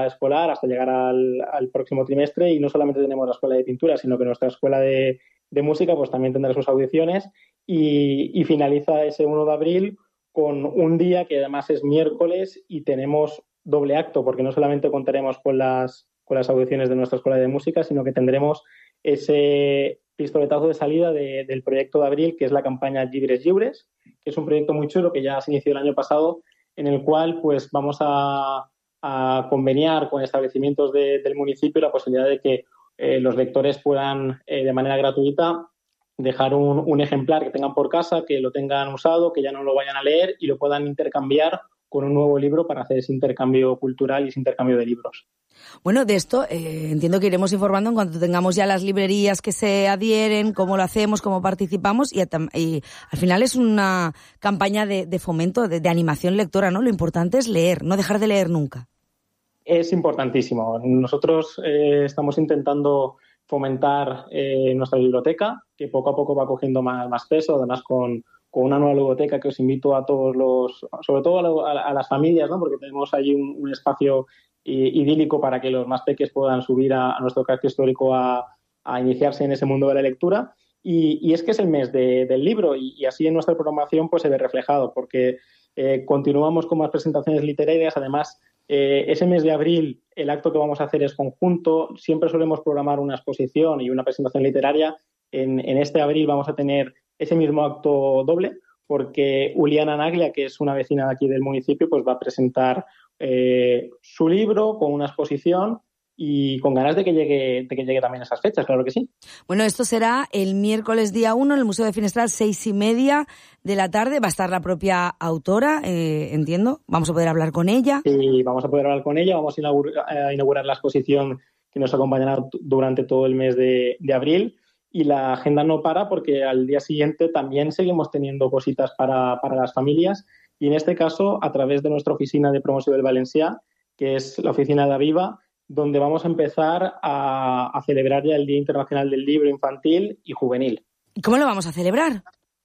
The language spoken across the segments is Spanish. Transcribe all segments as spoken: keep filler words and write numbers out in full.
escolar hasta llegar al, al próximo trimestre, y no solamente tenemos la escuela de pintura, sino que nuestra escuela de, de música pues también tendrá sus audiciones y, y finaliza ese uno de abril con un día que además es miércoles y tenemos doble acto, porque no solamente contaremos con las, con las audiciones de nuestra escuela de música, sino que tendremos ese pistoletazo de salida de, del proyecto de abril, que es la campaña Llibres Lliures, que es un proyecto muy chulo que ya se inició el año pasado, en el cual pues vamos a, a conveniar con establecimientos de, del municipio la posibilidad de que eh, los lectores puedan eh, de manera gratuita dejar un, un ejemplar que tengan por casa, que lo tengan usado, que ya no lo vayan a leer y lo puedan intercambiar con un nuevo libro para hacer ese intercambio cultural y ese intercambio de libros. Bueno, de esto eh, entiendo que iremos informando en cuanto tengamos ya las librerías que se adhieren, cómo lo hacemos, cómo participamos y, y al final es una campaña de, de fomento, de, de animación lectora, ¿no? Lo importante es leer, no dejar de leer nunca. Es importantísimo. Nosotros eh, estamos intentando fomentar eh, nuestra biblioteca, que poco a poco va cogiendo más, más peso, además con, con una nueva biblioteca que os invito a todos los, sobre todo a, la, a las familias, ¿no? Porque tenemos allí un, un espacio idílico para que los más peques puedan subir a, a nuestro casco histórico a, a iniciarse en ese mundo de la lectura. Y, y es que es el mes de, del libro y, y así en nuestra programación pues se ve reflejado, porque eh, continuamos con más presentaciones literarias. Además, eh, ese mes de abril el acto que vamos a hacer es conjunto. Siempre solemos programar una exposición y una presentación literaria. En, en este abril vamos a tener ese mismo acto doble, porque Uliana Naglia, que es una vecina de aquí del municipio, pues va a presentar eh, su libro con una exposición y con ganas de que llegue de que llegue también esas fechas, claro que sí. Bueno, esto será el miércoles día uno en el Museo de Finestrat, seis y media de la tarde. Va a estar la propia autora, eh, entiendo. Vamos a poder hablar con ella. Sí, vamos a poder hablar con ella. Vamos a inaugurar, a inaugurar la exposición que nos acompañará durante todo el mes de, de abril. Y la agenda no para, porque al día siguiente también seguimos teniendo cositas para, para las familias. Y en este caso, a través de nuestra oficina de promoción del Valencià, que es la oficina de Aviva, donde vamos a empezar a, a celebrar ya el Día Internacional del Libro Infantil y Juvenil. ¿Y cómo lo vamos a celebrar?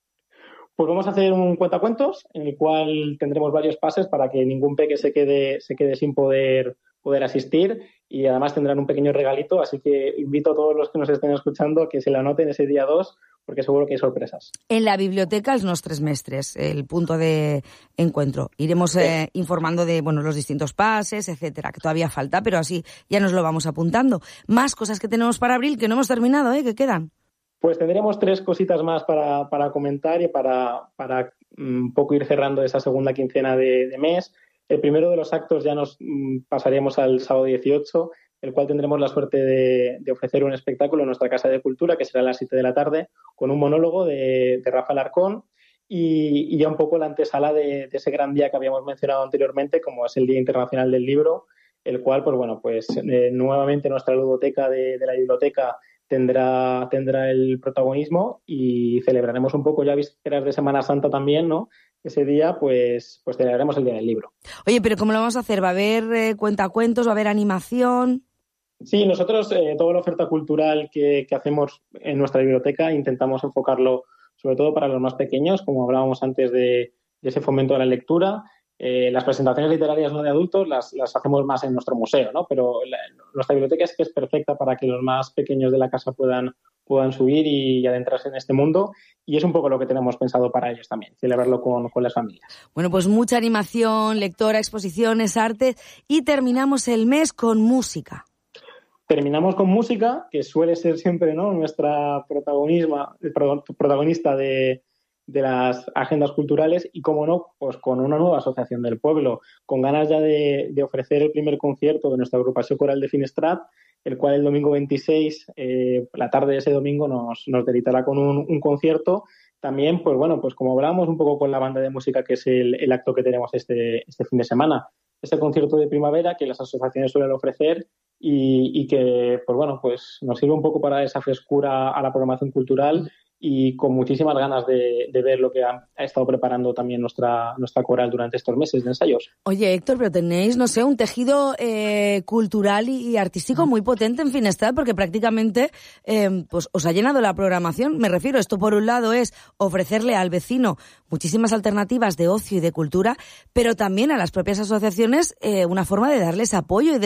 Pues vamos a hacer un cuentacuentos en el cual tendremos varios pases para que ningún peque se quede, se quede sin poder, poder asistir, y además tendrán un pequeño regalito, así que invito a todos los que nos estén escuchando a que se lo anoten ese día dos, porque seguro que hay sorpresas. En la biblioteca Els Nostres Mestres, el punto de encuentro. Iremos sí. eh, informando de bueno los distintos pases, etcétera, que todavía falta, pero así ya nos lo vamos apuntando. Más cosas que tenemos para abril que no hemos terminado, ¿eh? Que quedan. Pues tendremos tres cositas más para, para comentar y para, para un poco ir cerrando esa segunda quincena de, de mes. El primero de los actos ya nos mm, pasaremos al sábado dieciocho, el cual tendremos la suerte de, de ofrecer un espectáculo en nuestra Casa de Cultura, que será a las siete de la tarde, con un monólogo de, de Rafa Alarcón y, y ya un poco la antesala de, de ese gran día que habíamos mencionado anteriormente, como es el Día Internacional del Libro, el cual, pues bueno, pues eh, nuevamente nuestra ludoteca de, de la biblioteca tendrá, tendrá el protagonismo y celebraremos un poco ya vísperas de Semana Santa también, ¿no? Ese día, pues, pues celebraremos el Día del Libro. Oye, pero ¿cómo lo vamos a hacer? ¿Va a haber eh, cuentacuentos? ¿Va a haber animación? Sí, nosotros eh, toda la oferta cultural que, que hacemos en nuestra biblioteca intentamos enfocarlo sobre todo para los más pequeños, como hablábamos antes de, de ese fomento de la lectura. Eh, las presentaciones literarias no de adultos las, las hacemos más en nuestro museo, ¿no? Pero la, nuestra biblioteca es que es perfecta para que los más pequeños de la casa puedan, puedan subir y adentrarse en este mundo, y es un poco lo que tenemos pensado para ellos también, celebrarlo con, con las familias. Bueno, pues mucha animación, lectora, exposiciones, arte, y terminamos el mes con música. Terminamos con música, que suele ser siempre, ¿no?, nuestra protagonismo, protagonista de, de las agendas culturales, y, como no, pues con una nueva asociación del pueblo, con ganas ya de, de ofrecer el primer concierto de nuestra agrupación coral de Finestrat, el cual el domingo veintiséis, eh, la tarde de ese domingo, nos, nos deleitará con un, un concierto. También, pues bueno, pues como hablábamos un poco con la banda de música, que es el, el acto que tenemos este, este fin de semana. Este concierto de primavera que las asociaciones suelen ofrecer y, y que, pues bueno, pues nos sirve un poco para esa frescura a la programación cultural, y con muchísimas ganas de, de ver lo que ha, ha estado preparando también nuestra, nuestra coral durante estos meses de ensayos. Oye, Héctor, pero tenéis, no sé, un tejido eh, cultural y artístico muy potente en Finestrat, porque prácticamente eh, pues os ha llenado la programación. Me refiero, esto por un lado es ofrecerle al vecino muchísimas alternativas de ocio y de cultura, pero también a las propias asociaciones eh, una forma de darles apoyo y de